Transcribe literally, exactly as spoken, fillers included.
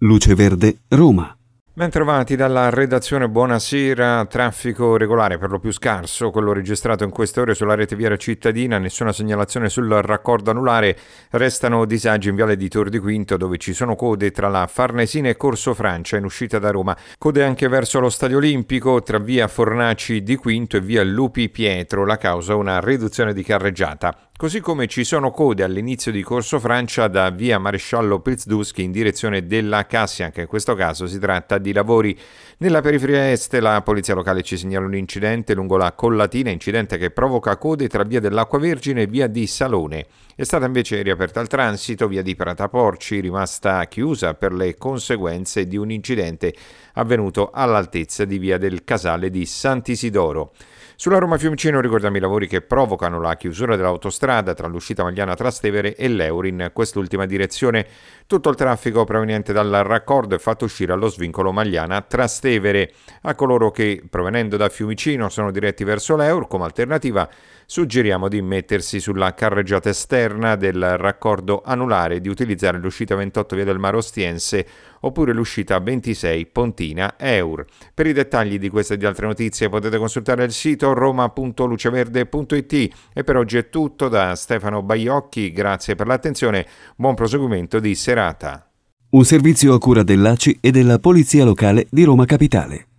Luce Verde, Roma. Bentrovati dalla redazione, buonasera. Traffico regolare per lo più scarso, quello registrato in queste ore sulla rete viaria cittadina, nessuna segnalazione sul raccordo anulare, restano disagi in viale di Tor di Quinto dove ci sono code tra la Farnesina e Corso Francia in uscita da Roma, code anche verso lo Stadio Olimpico tra via Fornaci di Quinto e via Lupi Pietro, la causa una riduzione di carreggiata. Così come ci sono code all'inizio di Corso Francia da via Maresciallo Pilsudski in direzione della Cassia, anche in questo caso si tratta di lavori. Nella periferia est la polizia locale ci segnala un incidente lungo la Collatina, incidente che provoca code tra via dell'Acqua Vergine e via di Salone. È stata invece riaperta al transito via di Prataporci, rimasta chiusa per le conseguenze di un incidente avvenuto all'altezza di via del Casale di Sant'Isidoro. Sulla Roma Fiumicino ricordiamo i lavori che provocano la chiusura dell'autostrada tra l'uscita Magliana Trastevere e l'Eur in quest'ultima direzione. Tutto il traffico proveniente dal raccordo è fatto uscire allo svincolo Magliana Trastevere. A coloro che provenendo da Fiumicino sono diretti verso l'Eur, come alternativa suggeriamo di mettersi sulla carreggiata esterna del raccordo anulare, di utilizzare l'uscita ventotto via del Mare Ostiense oppure l'uscita ventisei Pontina Eur. Per i dettagli di queste e di altre notizie potete consultare il sito roma punto luceverde punto it. E per oggi è tutto da Stefano Baiocchi, grazie per l'attenzione, buon proseguimento di serata. Un servizio a cura dell'A C I e della Polizia Locale di Roma Capitale.